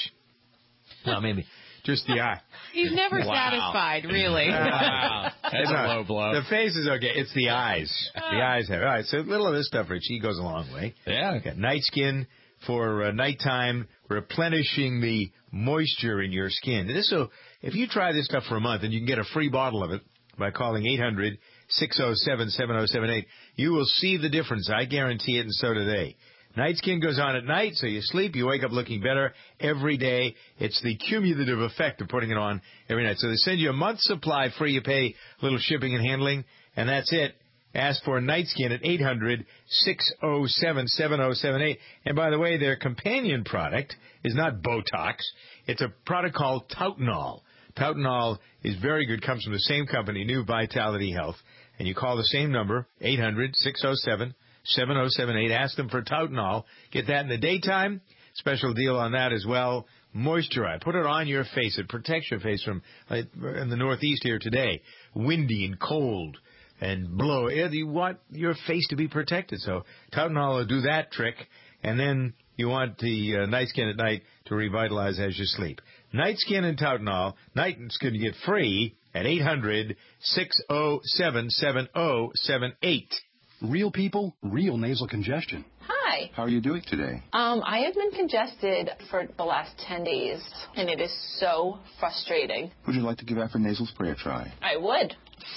Well, maybe just the eye. He's never Wow. satisfied, really. Wow. That's a low blow. The face is okay. It's the eyes. The eyes have. All right, so a little of this stuff, Richie, goes a long way. Yeah. Got Night Skin for uh, nighttime, replenishing the moisture in your skin. And this will, if you try this stuff for a month, and you can get a free bottle of it by calling eight hundred, six oh seven, seven oh seven eight, you will see the difference. I guarantee it, and so do they. Night Skin goes on at night, so you sleep, you wake up looking better every day. It's the cumulative effect of putting it on every night. So they send you a month's supply free. You pay a little shipping and handling, and that's it. Ask for Night Skin at eight hundred, six oh seven, seven oh seven eight. And by the way, their companion product is not Botox. It's a product called Tautanol. Tautanol is very good, comes from the same company, New Vitality Health. And you call the same number, eight hundred, six oh seven, seven oh seven eight. Ask them for Tautanol. Get that in the daytime. Special deal on that as well. moisturize. Put it on your face. It protects your face from, like, in the Northeast here today, windy and cold and blow. You want your face to be protected. So Tylenol will do that trick. And then you want the uh, Night Skin at night to revitalize as you sleep. Night Skin and Tylenol. Night Skin you get free at eight hundred, six oh seven, seven oh seven eight. Real people, real nasal congestion. Hi. How are you doing today? Um, I have been congested for the last ten days, and it is so frustrating. Would you like to give Afrin nasal spray a try? I would.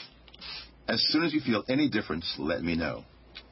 As soon as you feel any difference, let me know.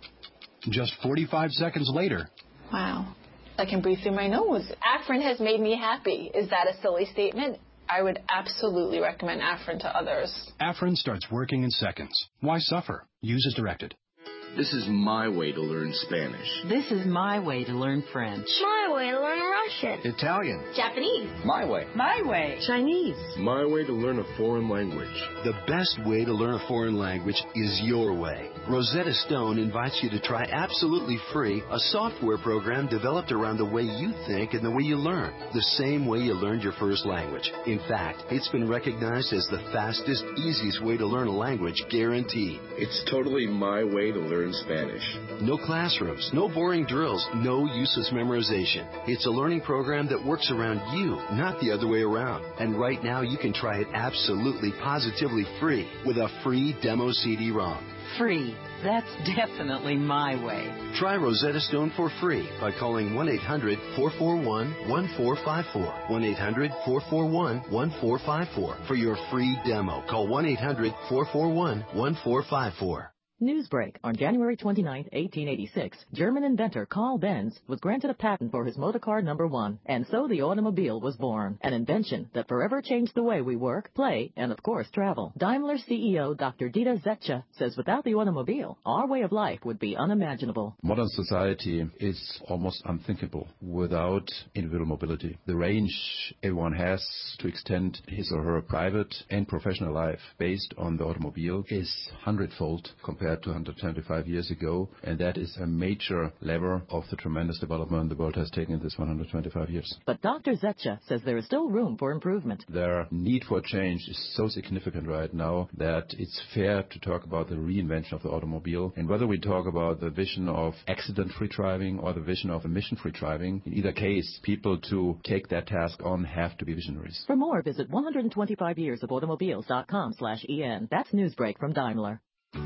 Just forty-five seconds later. Wow. I can breathe through my nose. Afrin has made me happy. Is that a silly statement? I would absolutely recommend Afrin to others. Afrin starts working in seconds. Why suffer? Use as directed. This is my way to learn Spanish. This is my way to learn French. My way to learn Russian. Italian. Japanese. My way. My way. Chinese. My way to learn a foreign language. The best way to learn a foreign language is your way. Rosetta Stone invites you to try absolutely free a software program developed around the way you think and the way you learn. The same way you learned your first language. In fact, it's been recognized as the fastest, easiest way to learn a language, guaranteed. It's totally my way to learn Spanish. No classrooms, no boring drills, no useless memorization. It's a learning program that works around you, not the other way around. And right now you can try it absolutely, positively free with a free demo C D ROM. Free. That's definitely my way. Try Rosetta Stone for free by calling one eight hundred, four four one, one four five four. one eight hundred, four four one, one four five four. For your free demo, call one eight hundred, four four one, one four five four. Newsbreak. On January twenty-ninth, eighteen eighty-six, German inventor Carl Benz was granted a patent for his motorcar number one, and so the automobile was born, an invention that forever changed the way we work, play, and of course travel. Daimler C E O Doctor Dieter Zetsche says without the automobile, our way of life would be unimaginable. Modern society is almost unthinkable without individual mobility. The range everyone has to extend his or her private and professional life based on the automobile is hundredfold compared to one hundred twenty-five years ago, and that is a major lever of the tremendous development the world has taken in this one hundred twenty-five years. But Doctor Zetsche says there is still room for improvement. Their need for change is so significant right now that it's fair to talk about the reinvention of the automobile. And whether we talk about the vision of accident-free driving or the vision of emission-free driving, in either case, people to take that task on have to be visionaries. For more, visit one hundred twenty-five years of automobiles dot com slash E N. That's Newsbreak from Daimler.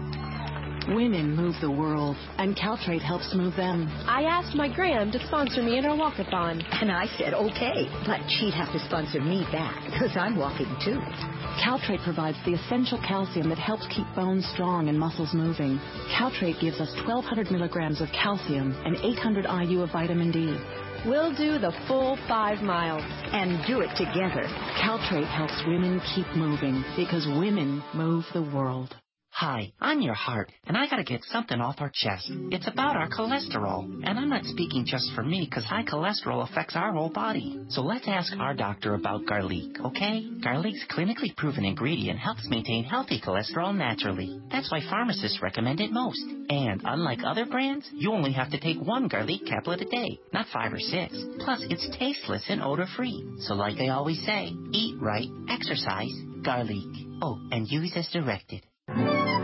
Women move the world, and Caltrate helps move them. I asked my gram to sponsor me in our walkathon. And I said, okay, but she'd have to sponsor me back, because I'm walking too. Caltrate provides the essential calcium that helps keep bones strong and muscles moving. Caltrate gives us twelve hundred milligrams of calcium and eight hundred I U of vitamin D. We'll do the full five miles. And do it together. Caltrate helps women keep moving, because women move the world. Hi, I'm your heart, and I gotta get something off our chest. It's about our cholesterol, and I'm not speaking just for me, because high cholesterol affects our whole body. So let's ask our doctor about garlic, okay? Garlic's clinically proven ingredient helps maintain healthy cholesterol naturally. That's why pharmacists recommend it most. And unlike other brands, you only have to take one garlic caplet a day, not five or six. Plus, it's tasteless and odor-free. So like I always say, eat right, exercise, garlic. Oh, and use as directed. All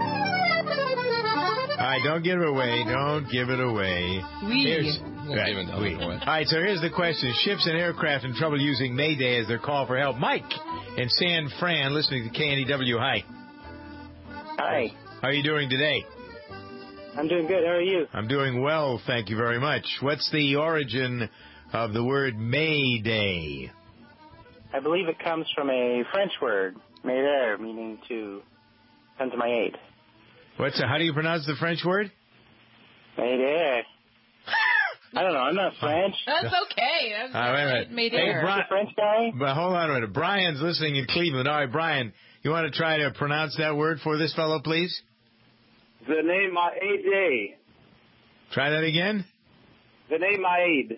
right, don't give it away. Don't give it away. We. Here's, right, we. All right, so here's the question. Ships and aircraft in trouble using Mayday as their call for help. Mike in San Fran, listening to K N E W. Hi. Hi. How are you doing today? I'm doing good. How are you? I'm doing well, thank you very much. What's the origin of the word Mayday? I believe it comes from a French word, m'aider, meaning to come to my aid. What's the, how do you pronounce the French word? M'aider. I don't know. I'm not French. That's okay. That's all right. Wait, wait. Hey, Bri- French guy? But hold on a minute. Brian's listening in Cleveland. All right, Brian, you want to try to pronounce that word for this fellow, please? The name my aid. Try that again. The name my aid.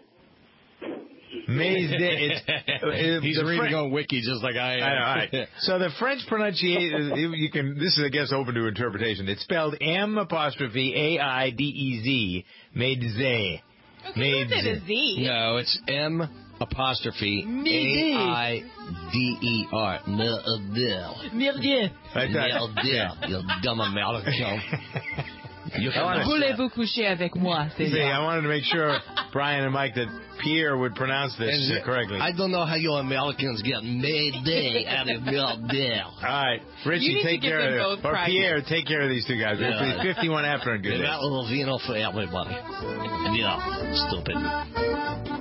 Mayday. He's reading French- on Wiki just like I am. I know, all right. So the French pronunciation, you can. This is, I guess, open to interpretation. It's spelled M apostrophe A I D E Z. Mayday. Okay, don't say the Z. No, it's M apostrophe Midi. A I D E R. Merdier. Merdier. Merdier. You dumb American. Voulez-vous coucher avec moi? See, I wanted to make sure, Brian and Mike, that Pierre would pronounce this And correctly. I don't know how you Americans get Mayday out of Merdier. All right, Richie, take care of it. Or Pierre, take care of these two guys. Yeah. fifty-one after on good day. That little vino for everybody. Yeah, stupid.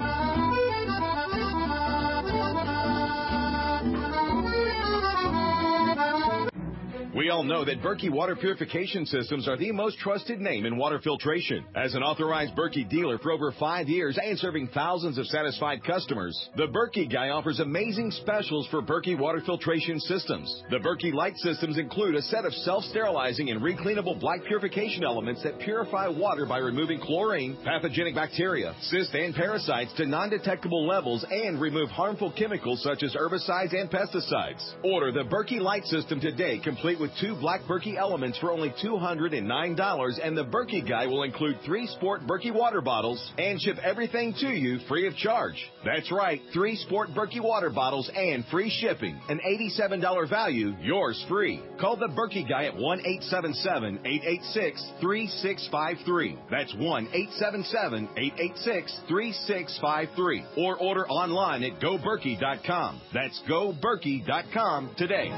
We all know that Berkey Water Purification Systems are the most trusted name in water filtration. As an authorized Berkey dealer for over five years and serving thousands of satisfied customers, the Berkey Guy offers amazing specials for Berkey Water Filtration Systems. The Berkey Light Systems include a set of self-sterilizing and recleanable black purification elements that purify water by removing chlorine, pathogenic bacteria, cysts, and parasites to non-detectable levels and remove harmful chemicals such as herbicides and pesticides. Order the Berkey Light System today, complete with two black Berkey elements for only two hundred nine dollars, and the Berkey Guy will include three Sport Berkey water bottles and ship everything to you free of charge. That's right, three Sport Berkey water bottles and free shipping. An eighty-seven dollars value, yours free. Call the Berkey Guy at one eight seven seven, eight eight six, three six five three. That's one eight seven seven, eight eight six, three six five three. Or order online at go berkey dot com. That's go berkey dot com today.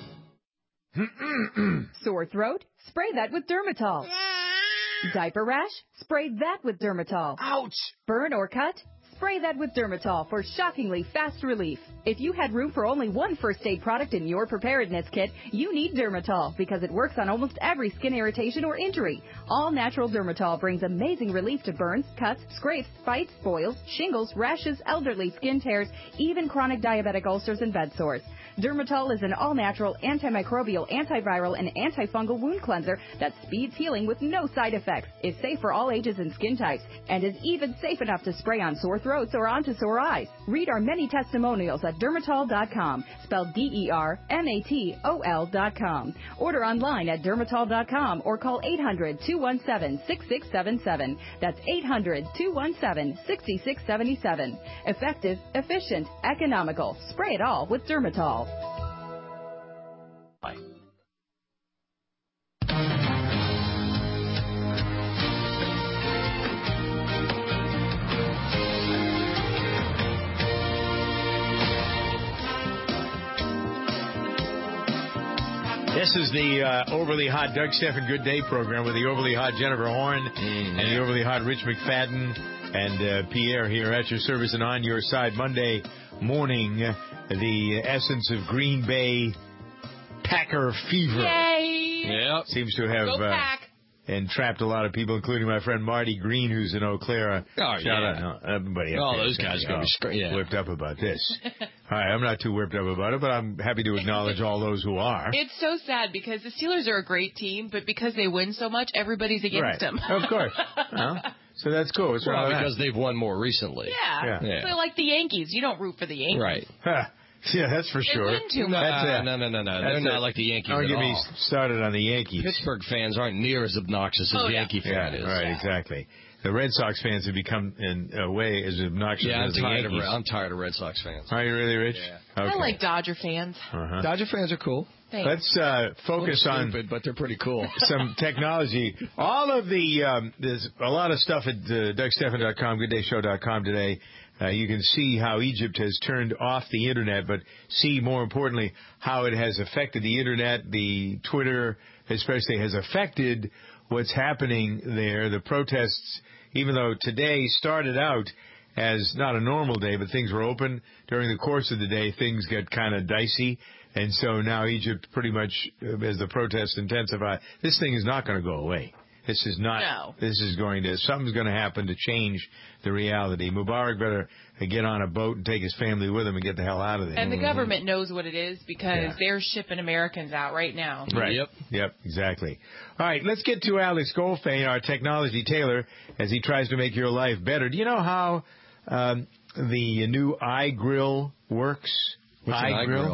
Sore throat? Spray that with Dermatol. Diaper rash? Spray that with Dermatol. Ouch! Burn or cut? Spray that with Dermatol for shockingly fast relief. If you had room for only one first aid product in your preparedness kit, you need Dermatol because it works on almost every skin irritation or injury. All natural Dermatol brings amazing relief to burns, cuts, scrapes, bites, boils, shingles, rashes, elderly skin tears, even chronic diabetic ulcers and bed sores. Dermatol is an all-natural, antimicrobial, antiviral, and antifungal wound cleanser that speeds healing with no side effects, is safe for all ages and skin types, and is even safe enough to spray on sore throats or onto sore eyes. Read our many testimonials at dermatol dot com, spelled D E R M A T O L dot com. Order online at dermatol dot com or call eight hundred, two one seven, six six seven seven. That's eight hundred, two one seven, six six seven seven. Effective, efficient, economical. Spray it all with Dermatol. Bye. This is the uh, overly hot Doug Stephan Good Day program with the overly hot Jennifer Horn mm-hmm. and the overly hot Rich McFadden and uh, Pierre here at your service and on your side. Monday morning, the essence of Green Bay Packer fever. Yay! Yep. Seems to have Go uh, Pack. entrapped a lot of people, including my friend Marty Green, who's in Eau Claire. Oh, Shout yeah. out. No, everybody up All there those guys are going to be scr- yeah. whipped up about this. All right, I'm not too whipped up about it, but I'm happy to acknowledge all those who are. It's so sad because the Steelers are a great team, but because they win so much, everybody's against right. them. Of course. Well, so that's cool. What's well, wrong with because that? they've won more recently. Yeah. Yeah. yeah. They're like the Yankees. You don't root for the Yankees. Right. Huh. Yeah, that's for They sure. win too much. That's a, no, no, no, no. They're that's not a, like the Yankees Don't at get me all. started on the Yankees. Pittsburgh fans aren't near as obnoxious as Oh, yeah. Yankee Yeah, fan is. right, exactly. The Red Sox fans have become, in a way, as obnoxious Yeah, I'm as the tired, of, Yankees. I'm tired of Red Sox fans. Are you really, Rich? Yeah. Okay. I like Dodger fans. Uh-huh. Dodger fans are cool. Thanks. Let's uh, focus a little on stupid, but they're pretty cool. some technology. All of the um, there's a lot of stuff at uh, Doug Stephan dot com, good day show dot com today. Uh, you can see how Egypt has turned off the internet, but see more importantly how it has affected the internet, the Twitter especially has affected what's happening there. The protests, even though today started out as not a normal day, but things were open during the course of the day, things get kind of dicey. And so now Egypt pretty much, as the protests intensify, this thing is not going to go away. This is not, no. this is going to, something's going to happen to change the reality. Mubarak better get on a boat and take his family with him and get the hell out of there. And the government knows what it is because Yeah. they're shipping Americans out right now. Right. Yep. Yep, exactly. All right, let's get to Alex Goldfein, our technology tailor, as he tries to make your life better. Do you know how um, the new iGrill works? What's an iGrill?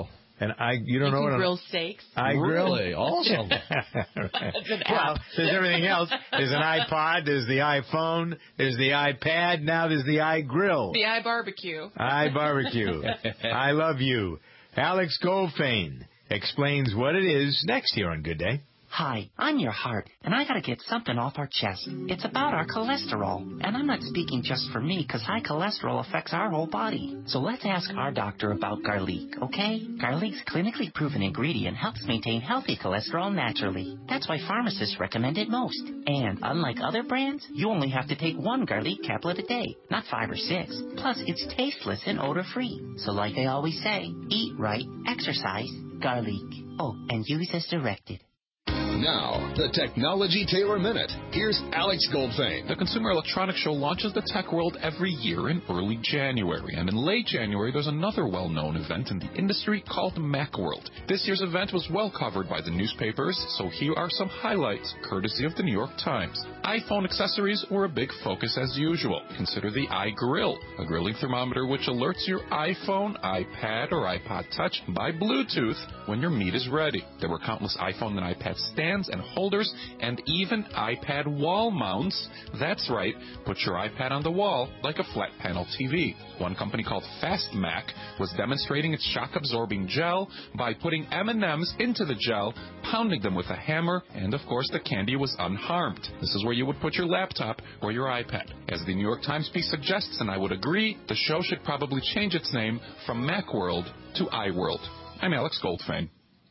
an I. You don't you know can what grill an steaks. I grill. Really? Awesome. Right. Well, there's everything else. There's an iPod. There's the iPhone. There's the iPad. Now there's the iGrill. The iBarbecue. iBarbecue. I love you. Alex Goldfein explains what it is next here on Good Day. Hi, I'm your heart, and I gotta get something off our chest. It's about our cholesterol. And I'm not speaking just for me, because high cholesterol affects our whole body. So let's ask our doctor about garlic, okay? Garlic's clinically proven ingredient helps maintain healthy cholesterol naturally. That's why pharmacists recommend it most. And unlike other brands, you only have to take one garlic caplet a day, not five or six. Plus, it's tasteless and odor-free. So like they always say, eat right, exercise, garlic. Oh, and use as directed. Now, the Technology Tailor Minute. Here's Alex Goldfein. The Consumer Electronics Show launches the tech world every year in early January. And in late January, there's another well-known event in the industry called Macworld. This year's event was well covered by the newspapers, so here are some highlights, courtesy of the New York Times. iPhone accessories were a big focus as usual. Consider the iGrill, a grilling thermometer which alerts your iPhone, iPad, or iPod Touch by Bluetooth when your meat is ready. There were countless iPhone and iPad stands and holders, and even iPad wall mounts. That's right, put your iPad on the wall like a flat panel T V. One company called FastMac was demonstrating its shock-absorbing gel by putting M and M's into the gel, pounding them with a hammer, and of course the candy was unharmed. This is where you would put your laptop or your iPad. As the New York Times piece suggests, and I would agree, the show should probably change its name from Macworld to iWorld. I'm Alex Goldfein.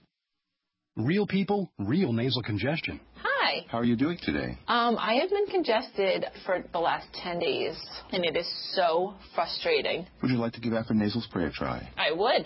Real people, real nasal congestion. Hi. How are you doing today? Um, I have been congested for the last ten days, and it is so frustrating. Would you like to give Afrin nasal spray a try? I would.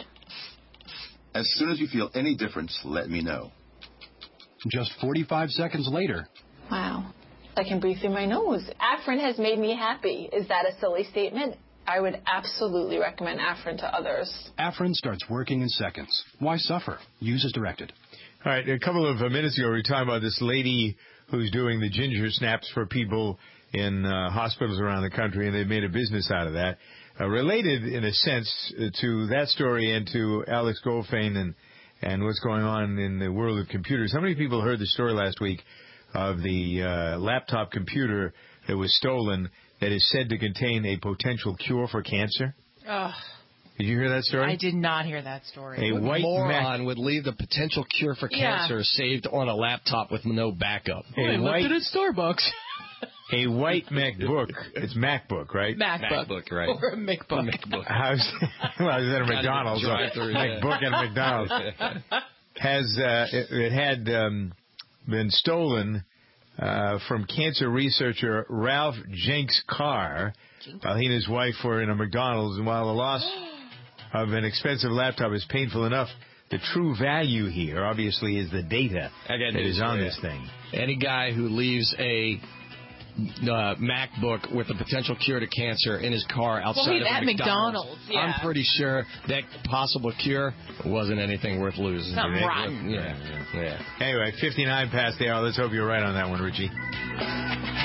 As soon as you feel any difference, let me know. Just forty-five seconds later. Wow. I can breathe through my nose. Afrin has made me happy. Is that a silly statement? I would absolutely recommend Afrin to others. Afrin starts working in seconds. Why suffer? Use as directed. All right, a couple of minutes ago, we were talking about this lady who's doing the ginger snaps for people in uh, hospitals around the country, and they've made a business out of that. Uh, related, in a sense, to that story and to Alex Goldfein and, and what's going on in the world of computers. How many people heard the story last week of the uh, laptop computer that was stolen that is said to contain a potential cure for cancer? Ugh. Did you hear that story? I did not hear that story. A what white moron Mac- would leave the potential cure for Yeah. cancer saved on a laptop with no backup? A I white, left it at Starbucks. a white MacBook. It's MacBook, right? MacBook. MacBook, right. Or a MacBook. MacBook. How's, well, I was at a McDonald's. So drive-through, yeah. MacBook at a McDonald's. Has, uh, it, it had um, been stolen uh, from cancer researcher Ralph Jenks' car while he and his wife were in a McDonald's. And while the loss of an expensive laptop is painful enough, the true value here, obviously, is the data that is on this thing. Any guy who leaves a uh, MacBook with a potential cure to cancer in his car outside Well, of a at McDonald's, McDonald's, yeah. I'm pretty sure that possible cure wasn't anything worth losing. Something rotten. Yeah, yeah. Anyway, fifty-nine past the hour. Let's hope you're right on that one, Richie.